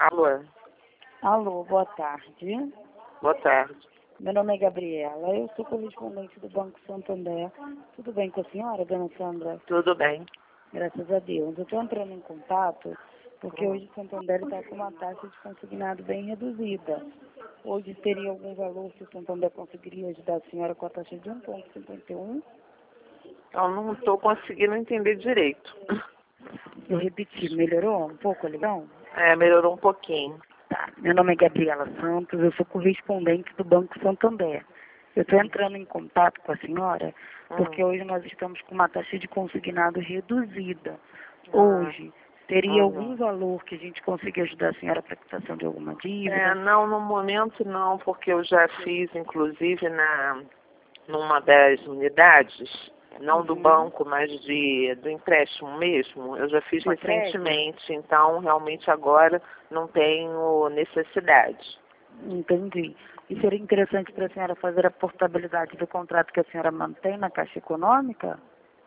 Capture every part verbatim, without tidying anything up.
Alô, Alô, boa tarde. boa tarde. Meu nome é Gabriela, eu sou correspondente do Banco Santander. Tudo bem com a senhora, dona Sandra? Tudo bem? Graças a Deus. Eu estou entrando em contato porque Hum. hoje o Santander está com uma taxa de consignado bem reduzida. Hoje teria algum valor se o Santander conseguiria ajudar a senhora com a taxa de um vírgula cinquenta e um? Eu não estou conseguindo entender direito. Eu repeti, melhorou um pouco a ligação? É, melhorou um pouquinho. Tá. Meu nome é Gabriela Santos, eu sou correspondente do Banco Santander. Eu estou entrando em contato com a senhora porque Hum. hoje nós estamos com uma taxa de consignado reduzida. Ah, Hoje, teria algum uhum. valor que a gente consiga ajudar a senhora para a quitação de alguma É, dívida? não, no momento não, porque eu já fiz, inclusive, na, numa das unidades, não do Uhum. banco, mas de, do empréstimo mesmo, eu já fiz De crédito? recentemente, então realmente agora não tenho necessidade. Entendi. E seria interessante para a senhora fazer a portabilidade do contrato que a senhora mantém na Caixa Econômica?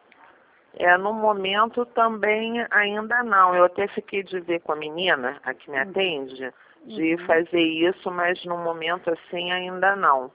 É, no momento também ainda não. Eu até fiquei de ver com a menina, a que me Uhum. atende, de Uhum. fazer isso, mas no momento assim ainda não.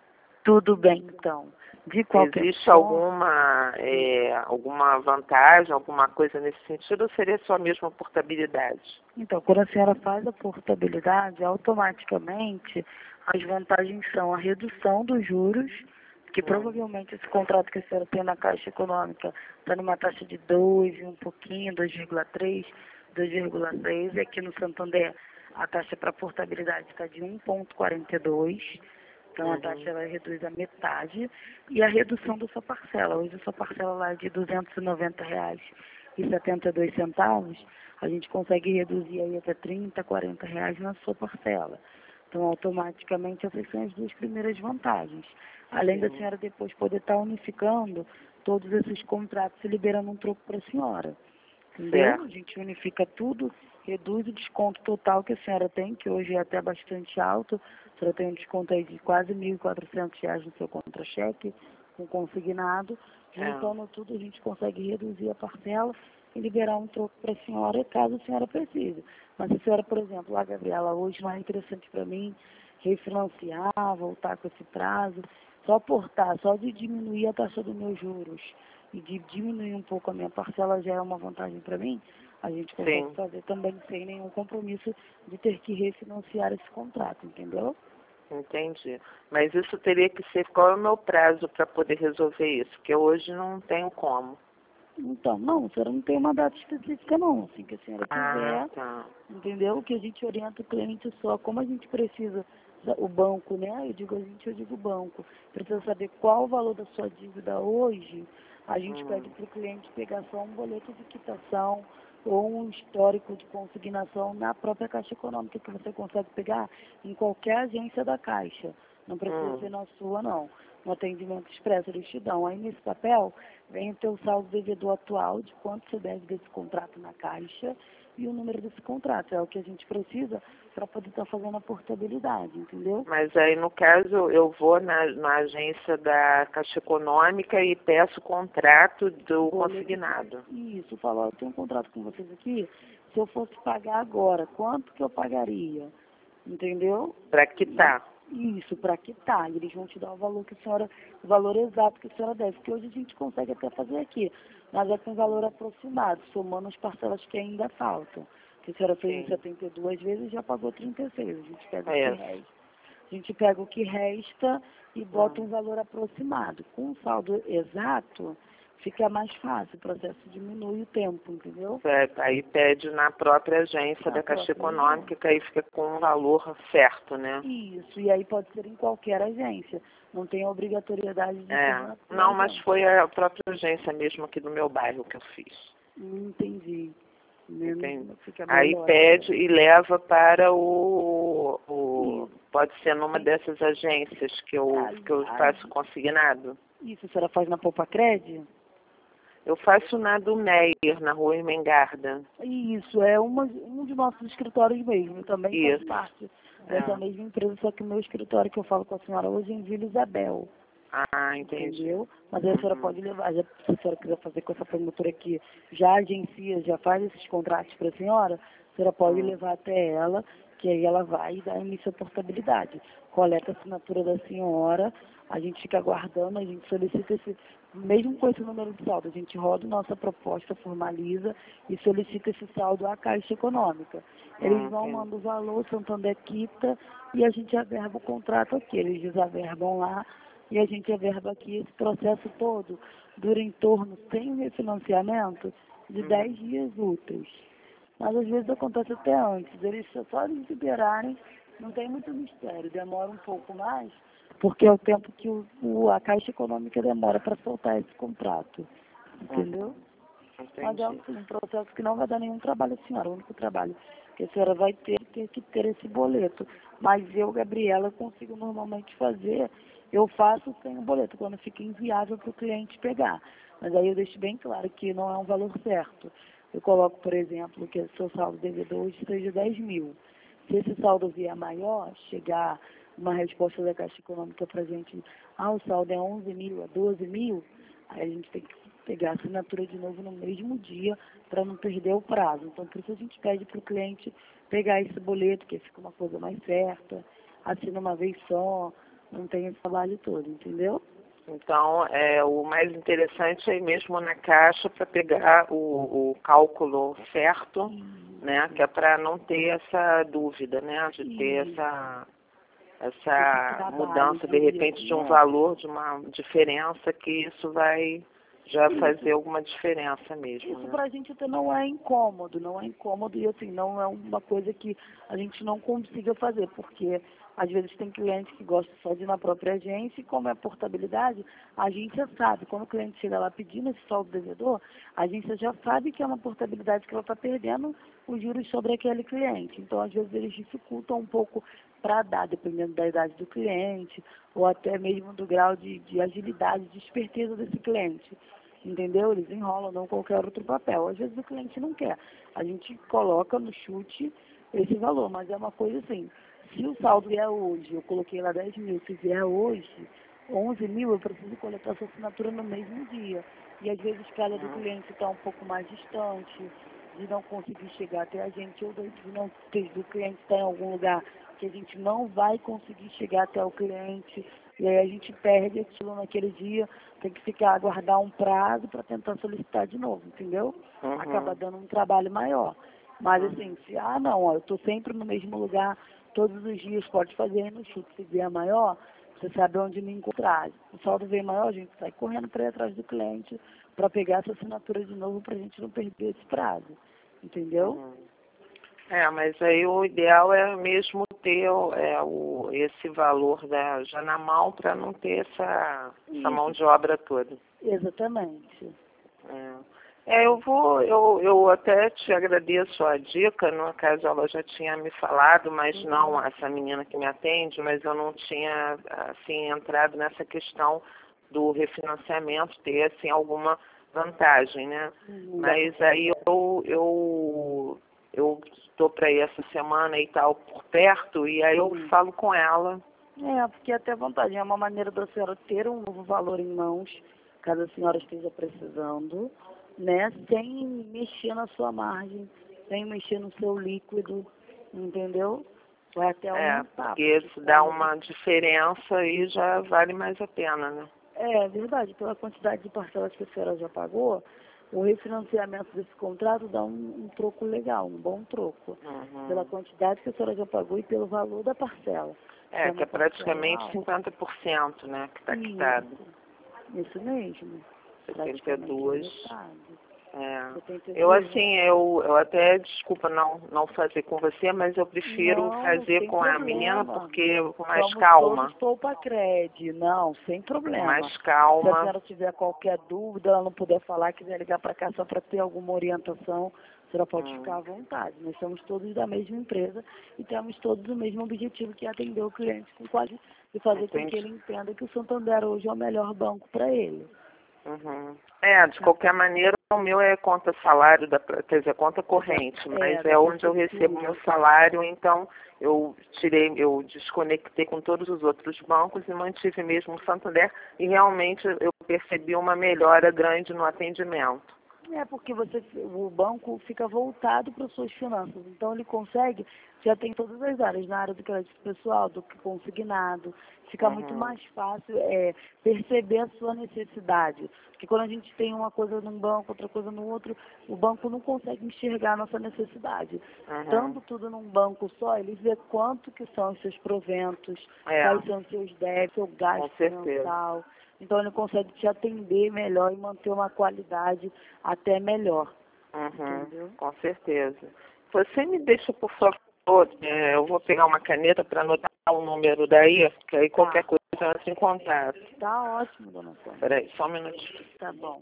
Tudo bem, então. De qualquer Existe forma, alguma, é, alguma vantagem, alguma coisa nesse sentido, ou seria só mesmo a portabilidade? então, quando a senhora faz a portabilidade, automaticamente as vantagens são a redução dos juros, que Hum, provavelmente esse contrato que a senhora tem na Caixa Econômica está numa taxa de dois e um pouquinho, dois vírgula três, dois vírgula seis, e aqui no Santander a taxa para portabilidade está de um vírgula quarenta e dois, então a taxa uhum, ela reduz a metade, e a redução da sua parcela. Hoje a sua parcela lá é de duzentos e noventa reais e setenta e dois centavos, a gente consegue reduzir aí até trinta, quarenta reais na sua parcela. Então, automaticamente, essas são as duas primeiras vantagens. Além da sim, senhora depois poder estar unificando todos esses contratos e liberando um troco para a senhora. Entendeu? A certo. gente unifica tudo, reduz o desconto total que a senhora tem, que hoje é até bastante alto. A senhora tem um desconto aí de quase mil e quatrocentos reais no seu contra-cheque, com consignado. É. Juntando tudo, a gente consegue reduzir a parcela e liberar um troco para a senhora, caso a senhora precise. Mas se a senhora, por exemplo, ah, Gabriela, hoje não é interessante para mim refinanciar, voltar com esse prazo, só portar, só de diminuir a taxa dos meus juros e de diminuir um pouco a minha parcela já é uma vantagem para mim, a gente consegue Sim, fazer também sem nenhum compromisso de ter que refinanciar esse contrato, entendeu? entendi. Mas isso teria que ser, qual é o meu prazo para poder resolver isso? Porque hoje não tenho como. Então, não, a senhora não tem uma data específica não, assim que a senhora Ah, quiser, tá. entendeu? Que a gente orienta o cliente só, como a gente precisa, o banco, né? Eu digo a gente, eu digo o banco, precisa saber qual o valor da sua dívida hoje, a gente Hum, pede para o cliente pegar só um boleto de quitação ou um histórico de consignação na própria Caixa Econômica, que você consegue pegar em qualquer agência da Caixa. Não precisa hum. ser na sua, não. No atendimento expresso, eles te dão. Aí, nesse papel, vem o teu saldo devedor atual, de quanto você deve desse contrato na Caixa, e o número desse contrato. É o que a gente precisa para poder estar fazendo a portabilidade, entendeu? Mas aí, no caso, eu vou na, na agência da Caixa Econômica e peço o contrato do Boleto. consignado. Isso, falar, eu tenho um contrato com vocês aqui, se eu fosse pagar agora, quanto que eu pagaria? Entendeu? Para E quitar. isso, para quitar. E eles vão te dar o valor que a senhora, o valor exato que a senhora deve, que hoje a gente consegue até fazer aqui, mas é com valor aproximado, somando as parcelas que ainda faltam. Que a senhora fez em Sim. setenta e duas vezes e já pagou trinta e seis. A gente pega o que É isso. resta. A gente pega o que resta e bota um Hum. valor aproximado. Com o saldo exato, fica mais fácil, o processo diminui o tempo, entendeu? Certo. Aí pede na própria agência Na da Caixa própria agência. Econômica, que aí fica com um valor certo, né? Isso, e aí pode ser em qualquer agência. Não tem a obrigatoriedade de ser É. na sua Não, mas agência. foi a própria agência mesmo aqui do meu bairro que eu fiz. Não entendi. Menos, Entende? fica Aí melhor, então. pede e leva para o, o... Isso, Pode ser numa sim. dessas agências que eu, Aí, que eu aí, faço consignado. isso, a senhora faz na Poupa Cred? Eu faço na do Meyer, na rua Irmengarda. Isso, é uma, um de nossos escritórios mesmo. Eu também faço Isso. parte dessa É. mesma empresa, só que o meu escritório que eu falo com a senhora hoje é em Vila Isabel. Ah, entendi. Entendeu? Mas aí a senhora Uhum. pode levar, já, se a senhora quiser fazer com essa promotora aqui, já agencia, já faz esses contratos para a senhora, a senhora pode Hum. levar até ela, que aí ela vai dar início à portabilidade. Coleta a assinatura da senhora, a gente fica aguardando, a gente solicita esse, mesmo com esse número de saldo, a gente roda nossa proposta, formaliza e solicita esse saldo à Caixa Econômica. Eles Hum, vão, entendi. mandam o valor, Santander quita e a gente averba o contrato aqui. Eles desaverbam lá e a gente averba aqui. Esse processo todo dura em torno, sem refinanciamento, de Hum. dez dias úteis. Mas às vezes acontece até antes. Eles só só eles liberarem, não tem muito mistério, demora um pouco mais, porque é o tempo que o, o- a Caixa Econômica demora para soltar esse contrato. Entendeu? Mas é Entendi. assim, um processo que não vai dar nenhum trabalho à senhora. O único trabalho que a senhora vai ter é ter que ter esse boleto. Mas eu, Gabriela, consigo normalmente fazer, eu faço sem o boleto, quando fica inviável para o cliente pegar. Mas aí eu deixo bem claro que não é um valor certo. Eu coloco, por exemplo, que o seu saldo devedor hoje seja dez mil. Se esse saldo vier maior, chegar uma resposta da Caixa Econômica para a gente, ah, o saldo é onze mil, é doze mil, aí a gente tem que pegar a assinatura de novo no mesmo dia para não perder o prazo. Então, por isso a gente pede para o cliente pegar esse boleto, que fica uma coisa mais certa, assina uma vez só, não tem esse trabalho todo, entendeu? Então, é, o mais interessante é ir mesmo na caixa para pegar o, o cálculo certo, né? Que é para não ter essa dúvida, né? De ter Isso. essa, Esse essa trabalho mudança, de de, repente, de um né? valor, de uma diferença, que isso vai já fazer alguma diferença mesmo, Isso né? pra gente até não é incômodo, não é incômodo e assim, não é uma coisa que a gente não consiga fazer, porque às vezes tem cliente que gosta só de ir na própria agência e como é portabilidade, a agência sabe, quando o cliente chega lá pedindo esse saldo devedor, a agência já sabe que é uma portabilidade que ela está perdendo os juros sobre aquele cliente. Então, às vezes, eles dificultam um pouco para dar, dependendo da idade do cliente, ou até mesmo do grau de, de agilidade, de esperteza desse cliente. Entendeu? Eles enrolam, não qualquer outro papel. Às vezes o cliente não quer. A gente coloca no chute esse valor, mas é uma coisa assim, se o saldo vier hoje, eu coloquei lá dez mil, se vier hoje, onze mil, eu preciso coletar sua assinatura no mesmo dia. E às vezes cada do cliente está um pouco mais distante, de não conseguir chegar até a gente, ou do, de não, do cliente estar em algum lugar que a gente não vai conseguir chegar até o cliente, e aí a gente perde aquilo naquele dia, tem que ficar, aguardar um prazo para tentar solicitar de novo, entendeu? Uhum. Acaba dando um trabalho maior. Mas assim, se, ah não, ó, eu estou sempre no mesmo lugar, todos os dias, pode fazer aí no chute, se vier maior, você sabe onde me encontrar. O saldo vem maior, a gente sai correndo para ir atrás do cliente para pegar essa assinatura de novo para a gente não perder esse prazo, entendeu? Uhum. É, mas aí o ideal é mesmo ter é, o, esse valor da, já na mão para não ter essa, essa mão de obra toda. Exatamente. É. É, eu vou, eu, eu até te agradeço a dica, no caso ela já tinha me falado, mas Uhum. não essa menina que me atende, mas eu não tinha, assim, entrado nessa questão do refinanciamento, ter, assim, alguma vantagem, né? Uhum. Mas aí eu, eu, eu estou para ir essa semana e tal, por perto, e aí eu Uhum. falo com ela. É, porque até vantagem, é uma maneira da senhora ter um novo valor em mãos, caso a senhora esteja precisando, né, sem mexer na sua margem, sem mexer no seu líquido, entendeu? Vai até É, aumentar. porque porque se dá como- uma diferença aí já vale mais a pena, né? É verdade, pela quantidade de parcelas que a senhora já pagou, o refinanciamento desse contrato dá um, um troco legal, um bom troco. Uhum. Pela quantidade que a senhora já pagou e pelo valor da parcela. É, uma que é parcela praticamente alta. cinquenta por cento, né, que está quitado. Isso, isso mesmo. setenta e dois. É. setenta e Eu, dois, assim, eu, eu até, desculpa não, não fazer com você, mas eu prefiro não, fazer sem com a menina problema. porque com mais Somos calma. todos poupa-crede. Não, sem Com problema. mais Se a calma. senhora tiver qualquer dúvida, ela não puder falar, quiser ligar para cá só para ter alguma orientação, a senhora pode Hum. ficar à vontade. Nós somos todos da mesma empresa e temos todos o mesmo objetivo, que é atender o cliente com qualidade e fazer com Entendi. que ele entenda que o Santander hoje é o melhor banco para ele. Uhum. É, de qualquer maneira, o meu é conta salário, da, quer dizer, conta corrente, É, mas da é onde eu prefeitura. recebo meu salário, então eu tirei, eu desconectei com todos os outros bancos e mantive mesmo o Santander e realmente eu percebi uma melhora grande no atendimento. É porque você, o banco fica voltado para as suas finanças. Então, ele consegue, já tem todas as áreas, na área do crédito pessoal, do consignado. Fica Uhum. muito mais fácil é, perceber a sua necessidade. Porque quando a gente tem uma coisa num banco, outra coisa no outro, o banco não consegue enxergar a nossa necessidade. Uhum. Estando tudo num banco só, ele vê quanto que são os seus proventos, É. quais são os seus débitos, seu gasto Com certeza. mensal. Então, ele consegue te atender melhor e manter uma qualidade até melhor. Uhum, Entendeu? com certeza. Você me deixa, por favor, é, eu vou pegar uma caneta para anotar o número daí, que aí qualquer Tá. coisa eu entro em contato. Tá ótimo, dona Sônia. Peraí, só um minutinho. Tá bom.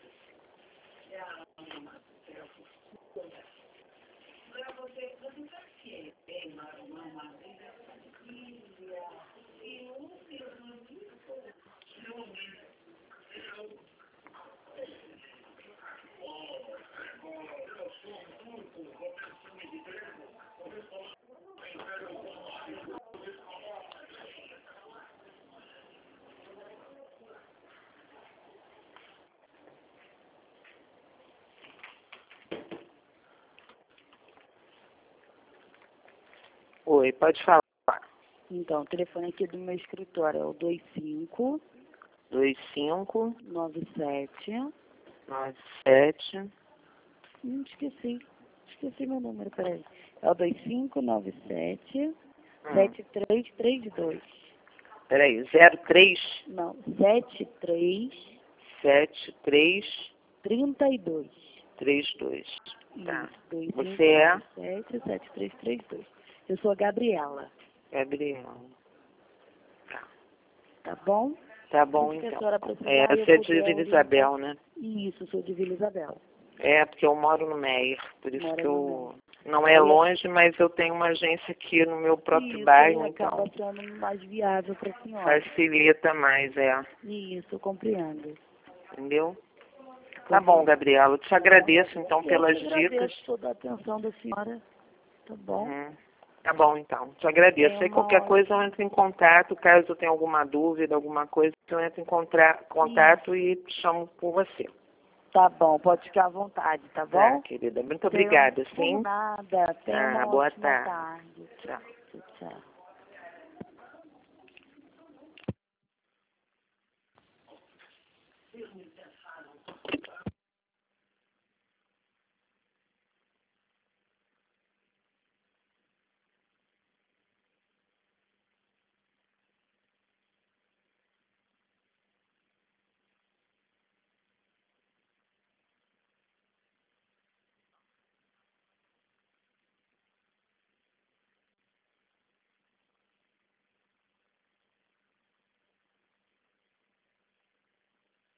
Oi, pode falar. Então, o telefone aqui do meu escritório é o dois cinco dois cinco nove sete. nove sete. Hum, esqueci. Esqueci meu número, peraí. É o dois cinco nove sete Hum. sete três três dois. Peraí, zero três Não, sete três sete três trinta e dois. três dois. Tá. Isso, dois cinco Você é nove sete sete três três dois. Eu sou a Gabriela. Gabriela. Tá. Tá bom? Tá bom, Tudo que a então. senhora precisar, É, eu você é de puder Vila Isabel, orientar. né? Isso, sou de Vila Isabel. É, porque eu moro no Meier, por isso Mora que no eu... Não é Aí é- longe, mas eu tenho uma agência aqui no meu próprio Isso, bairro, acaba então sendo mais viável para a senhora. facilita mais, é. Isso, eu compreendo. Entendeu? Tá bom, Gabriela. Eu te agradeço, então, Eu pelas que dicas. agradeço toda a atenção da senhora. Tá bom? Uhum. Tá bom, então. Te agradeço. Tenha Aí uma qualquer ótima- coisa eu entro em contato, caso eu tenha alguma dúvida, alguma coisa, eu entro em contra... contato e chamo por você. Tá bom, pode ficar à vontade, tá Tá, bom? querida. Muito Tenha- obrigada, Por sim? nada. Tenha Ah, uma boa ótima tarde. tarde. Tchau. Tchau, tchau.